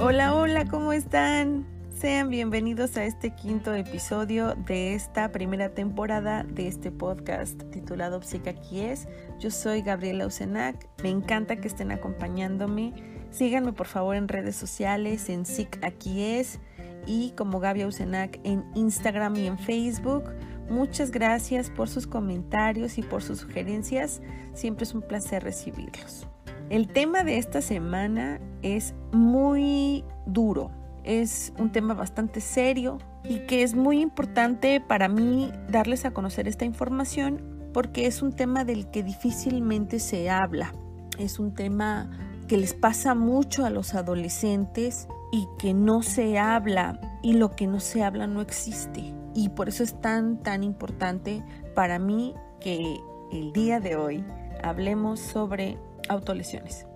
Hola, hola, ¿cómo están? Sean bienvenidos a este quinto episodio de esta primera temporada de este podcast titulado Psic Aquí Es. Yo soy Gabriela Usenac, me encanta que estén acompañándome. Síganme por favor en redes sociales, en Psic Aquí Es y como Gaby Usenac en Instagram y en Facebook. Muchas gracias por sus comentarios y por sus sugerencias. Siempre es un placer recibirlos. El tema de esta semana es muy duro. Es un tema bastante serio y que es muy importante para mí darles a conocer esta información porque es un tema del que difícilmente se habla. Es un tema que les pasa mucho a los adolescentes y que no se habla, y lo que no se habla no existe. Y por eso es tan importante para mí que el día de hoy hablemos sobre autolesiones.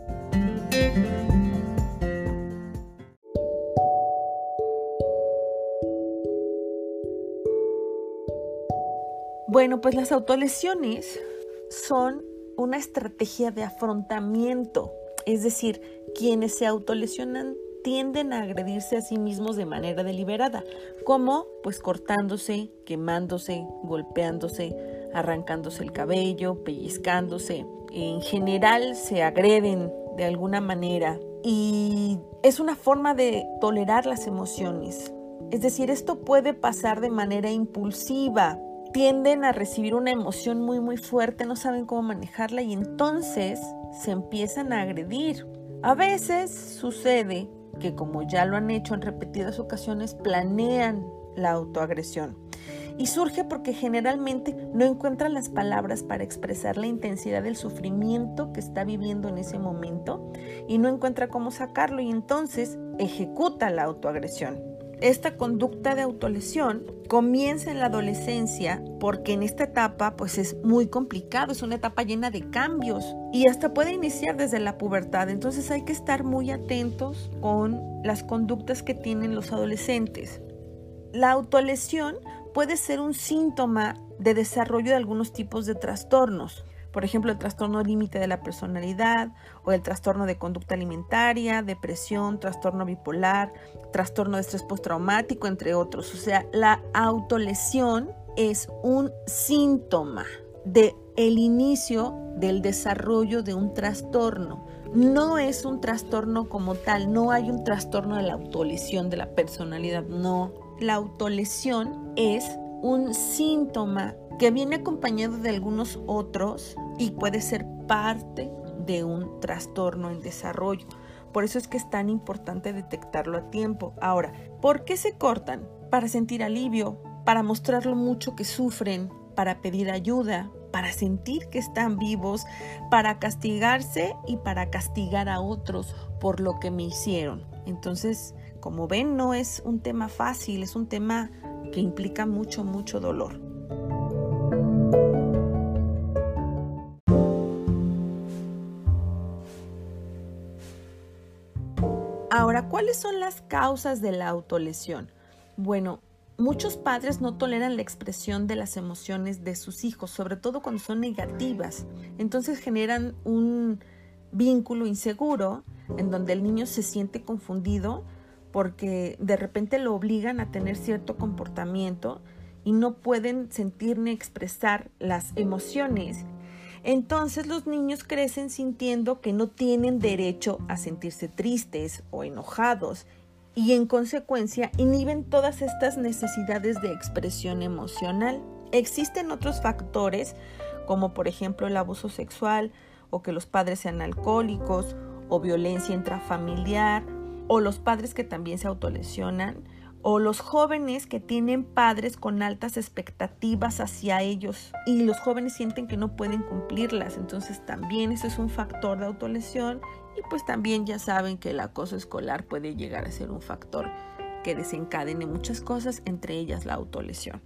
Bueno, pues las autolesiones son una estrategia de afrontamiento, es decir, quienes se autolesionan tienden a agredirse a sí mismos de manera deliberada, como pues cortándose, quemándose, golpeándose, arrancándose el cabello, pellizcándose. En general se agreden de alguna manera y es una forma de tolerar las emociones. Es decir, esto puede pasar de manera impulsiva. Tienden a recibir una emoción muy fuerte, no saben cómo manejarla y entonces se empiezan a agredir. A veces sucede que, como ya lo han hecho en repetidas ocasiones, planean la autoagresión. Y surge porque generalmente no encuentran las palabras para expresar la intensidad del sufrimiento que está viviendo en ese momento y no encuentra cómo sacarlo y entonces ejecuta la autoagresión. Esta conducta de autolesión comienza en la adolescencia porque en esta etapa pues es muy complicado, es una etapa llena de cambios y hasta puede iniciar desde la pubertad. Entonces hay que estar muy atentos con las conductas que tienen los adolescentes. La autolesión puede ser un síntoma de desarrollo de algunos tipos de trastornos. Por ejemplo, el trastorno límite de la personalidad o el trastorno de conducta alimentaria, depresión, trastorno bipolar, trastorno de estrés postraumático, entre otros. O sea, la autolesión es un síntoma del inicio del desarrollo de un trastorno. No es un trastorno como tal, no hay un trastorno de la autolesión de la personalidad, no. La autolesión es un síntoma que viene acompañado de algunos otros y puede ser parte de un trastorno en desarrollo. Por eso es que es tan importante detectarlo a tiempo. Ahora, ¿por qué se cortan? Para sentir alivio, para mostrar lo mucho que sufren, para pedir ayuda, para sentir que están vivos, para castigarse y para castigar a otros por lo que me hicieron. Entonces, como ven, no es un tema fácil, es un tema que implica mucho dolor. Ahora, ¿cuáles son las causas de la autolesión? Bueno, muchos padres no toleran la expresión de las emociones de sus hijos, sobre todo cuando son negativas. Entonces generan un vínculo inseguro en donde el niño se siente confundido porque de repente lo obligan a tener cierto comportamiento y no pueden sentir ni expresar las emociones. Entonces los niños crecen sintiendo que no tienen derecho a sentirse tristes o enojados y en consecuencia inhiben todas estas necesidades de expresión emocional. Existen otros factores como por ejemplo el abuso sexual o que los padres sean alcohólicos o violencia intrafamiliar o los padres que también se autolesionan o los jóvenes que tienen padres con altas expectativas hacia ellos y los jóvenes sienten que no pueden cumplirlas. Entonces también eso es un factor de autolesión y pues también ya saben que el acoso escolar puede llegar a ser un factor que desencadene muchas cosas, entre ellas la autolesión.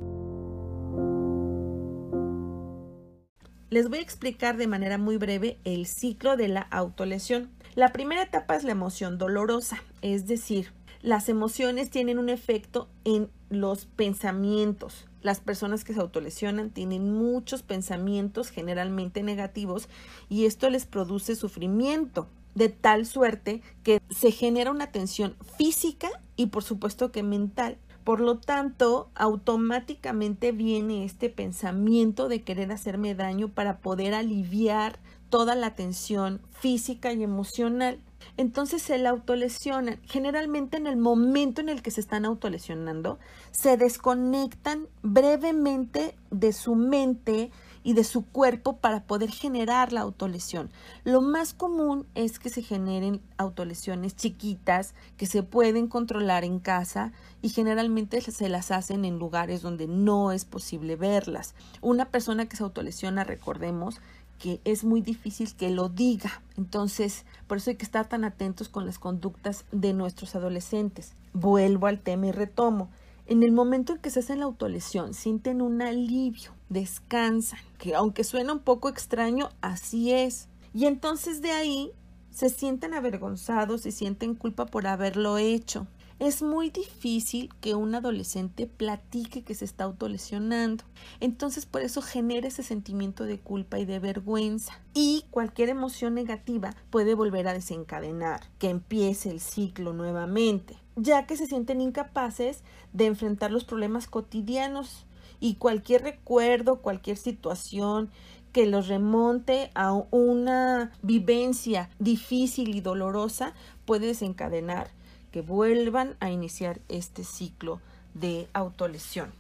Les voy a explicar de manera muy breve el ciclo de la autolesión. La primera etapa es la emoción dolorosa, es decir, las emociones tienen un efecto en los pensamientos. Las personas que se autolesionan tienen muchos pensamientos generalmente negativos y esto les produce sufrimiento. de tal suerte que se genera una tensión física y por supuesto que mental. Por lo tanto, automáticamente viene este pensamiento de querer hacerme daño para poder aliviar toda la tensión física y emocional. Entonces se la autolesionan. Generalmente en el momento en el que se están autolesionando, se desconectan brevemente de su mente y de su cuerpo para poder generar la autolesión. Lo más común es que se generen autolesiones chiquitas que se pueden controlar en casa y generalmente se las hacen en lugares donde no es posible verlas. Una persona que se autolesiona, recordemos, que es muy difícil que lo diga. Entonces, por eso hay que estar tan atentos con las conductas de nuestros adolescentes. Vuelvo al tema y retomo. En el momento en que se hacen la autolesión, sienten un alivio, descansan, que aunque suena un poco extraño, así es. Y entonces de ahí se sienten avergonzados y sienten culpa por haberlo hecho. Es muy difícil que un adolescente platique que se está autolesionando. Entonces por eso genera ese sentimiento de culpa y de vergüenza. Y cualquier emoción negativa puede volver a desencadenar que empiece el ciclo nuevamente, ya que se sienten incapaces de enfrentar los problemas cotidianos y cualquier recuerdo, cualquier situación que los remonte a una vivencia difícil y dolorosa puede desencadenar que vuelvan a iniciar este ciclo de autolesión.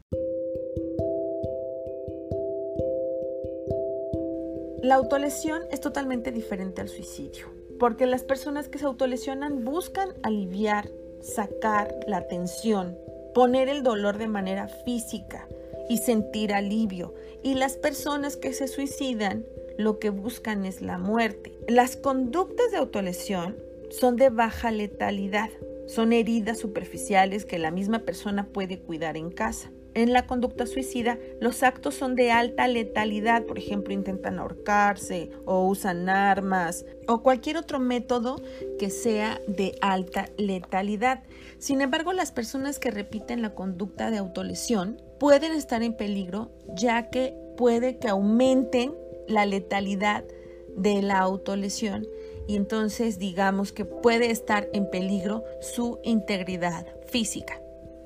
La autolesión es totalmente diferente al suicidio, porque las personas que se autolesionan buscan aliviar, sacar la tensión, poner el dolor de manera física y sentir alivio. Y las personas que se suicidan lo que buscan es la muerte. Las conductas de autolesión son de baja letalidad, son heridas superficiales que la misma persona puede cuidar en casa. En la conducta suicida, los actos son de alta letalidad, por ejemplo, intentan ahorcarse o usan armas o cualquier otro método que sea de alta letalidad. Sin embargo, las personas que repiten la conducta de autolesión pueden estar en peligro, ya que puede que aumenten la letalidad de la autolesión y entonces digamos que puede estar en peligro su integridad física.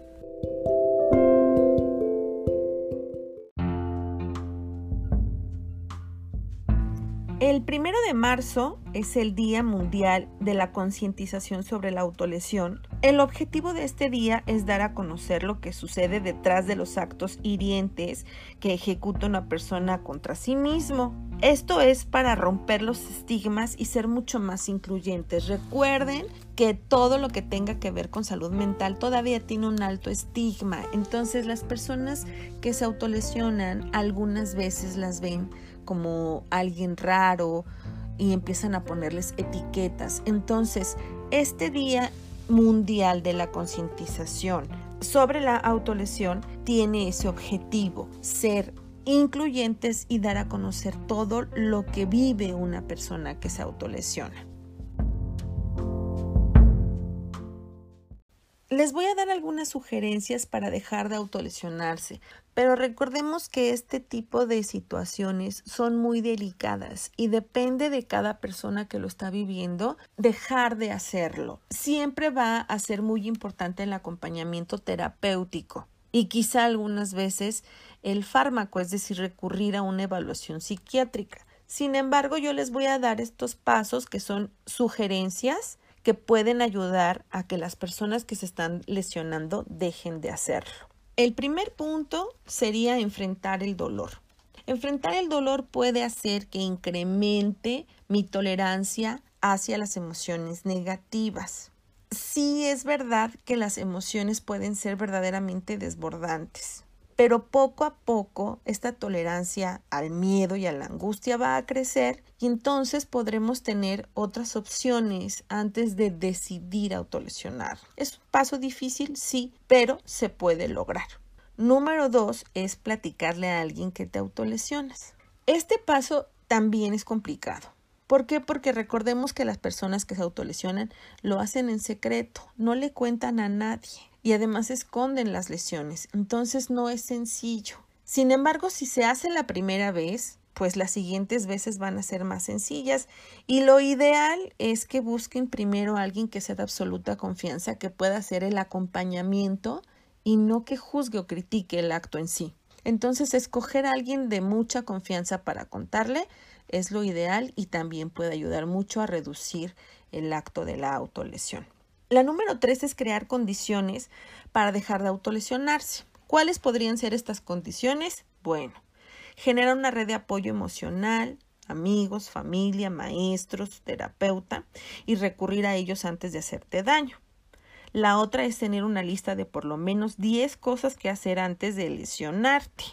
El 1 de marzo es el Día Mundial de la Concientización sobre la Autolesión. El objetivo de este día es dar a conocer lo que sucede detrás de los actos hirientes que ejecuta una persona contra sí mismo. Esto es para romper los estigmas y ser mucho más incluyentes. Recuerden que todo lo que tenga que ver con salud mental todavía tiene un alto estigma. Entonces las personas que se autolesionan algunas veces las ven como alguien raro y empiezan a ponerles etiquetas. Entonces, este Día Mundial de la Concientización sobre la Autolesión tiene ese objetivo, ser incluyentes y dar a conocer todo lo que vive una persona que se autolesiona. Les voy a dar algunas sugerencias para dejar de autolesionarse, pero recordemos que este tipo de situaciones son muy delicadas y depende de cada persona que lo está viviendo dejar de hacerlo. Siempre va a ser muy importante el acompañamiento terapéutico y quizá algunas veces el fármaco, es decir, recurrir a una evaluación psiquiátrica. Sin embargo, yo les voy a dar estos pasos que son sugerencias que pueden ayudar a que las personas que se están lesionando dejen de hacerlo. El primer punto sería enfrentar el dolor. Enfrentar el dolor puede hacer que incremente mi tolerancia hacia las emociones negativas. Sí es verdad que las emociones pueden ser verdaderamente desbordantes, pero poco a poco esta tolerancia al miedo y a la angustia va a crecer y entonces podremos tener otras opciones antes de decidir autolesionar. Es un paso difícil, sí, pero se puede lograr. Número 2 es platicarle a alguien que te autolesionas. Este paso también es complicado. ¿Por qué? Porque recordemos que las personas que se autolesionan lo hacen en secreto, no le cuentan a nadie. Y además esconden las lesiones, entonces no es sencillo. Sin embargo, si se hace la primera vez, pues las siguientes veces van a ser más sencillas. Y lo ideal es que busquen primero a alguien que sea de absoluta confianza, que pueda hacer el acompañamiento y no que juzgue o critique el acto en sí. Entonces, escoger a alguien de mucha confianza para contarle es lo ideal y también puede ayudar mucho a reducir el acto de la autolesión. La número 3 es crear condiciones para dejar de autolesionarse. ¿Cuáles podrían ser estas condiciones? Bueno, generar una red de apoyo emocional, amigos, familia, maestros, terapeuta y recurrir a ellos antes de hacerte daño. La otra es tener una lista de por lo menos 10 cosas que hacer antes de lesionarte.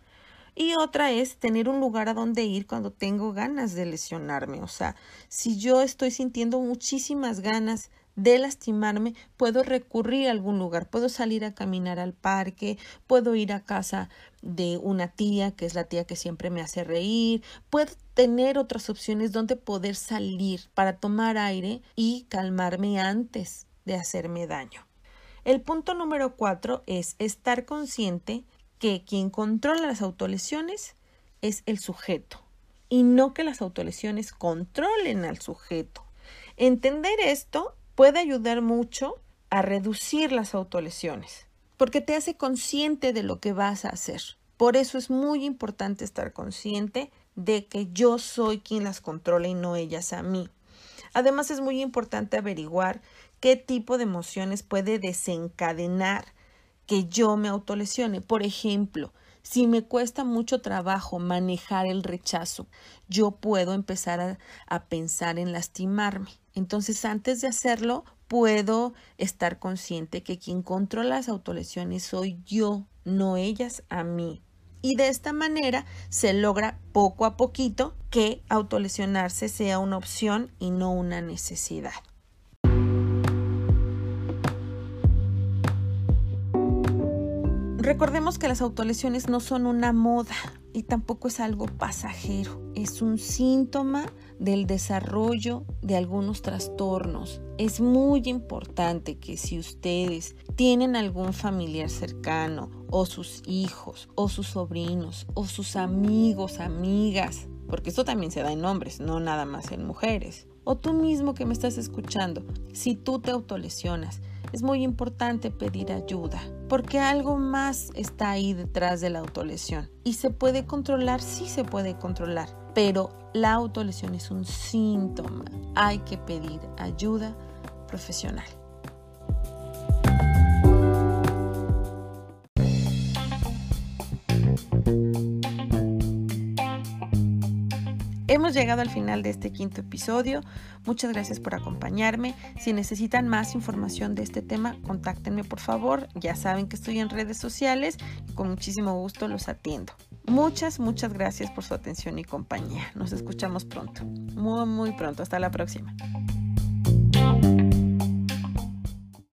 Y otra es tener un lugar a donde ir cuando tengo ganas de lesionarme. O sea, si yo estoy sintiendo muchísimas ganas de lastimarme, puedo recurrir a algún lugar. Puedo salir a caminar al parque, puedo ir a casa de una tía, que es la tía que siempre me hace reír. Puedo tener otras opciones donde poder salir para tomar aire y calmarme antes de hacerme daño. El punto número 4 es estar consciente que quien controla las autolesiones es el sujeto y no que las autolesiones controlen al sujeto. Entender esto puede ayudar mucho a reducir las autolesiones porque te hace consciente de lo que vas a hacer. Por eso es muy importante estar consciente de que yo soy quien las controla y no ellas a mí. Además, es muy importante averiguar qué tipo de emociones puede desencadenar que yo me autolesione. Por ejemplo, si me cuesta mucho trabajo manejar el rechazo, yo puedo empezar a pensar en lastimarme. Entonces, antes de hacerlo, puedo estar consciente que quien controla las autolesiones soy yo, no ellas a mí. Y de esta manera se logra poco a poquito que autolesionarse sea una opción y no una necesidad. Recordemos que las autolesiones no son una moda y tampoco es algo pasajero. Es un síntoma del desarrollo de algunos trastornos. Es muy importante que si ustedes tienen algún familiar cercano o sus hijos o sus sobrinos o sus amigos, amigas, porque esto también se da en hombres, no nada más en mujeres, o tú mismo que me estás escuchando, si tú te autolesionas, es muy importante pedir ayuda, porque algo más está ahí detrás de la autolesión. ¿Y se puede controlar? Sí se puede controlar, pero la autolesión es un síntoma. Hay que pedir ayuda profesional. Hemos llegado al final de este 5º episodio. Muchas gracias por acompañarme. Si necesitan más información de este tema, contáctenme por favor. Ya saben que estoy en redes sociales y con muchísimo gusto los atiendo. Muchas gracias por su atención y compañía. Nos escuchamos pronto. Muy pronto. Hasta la próxima.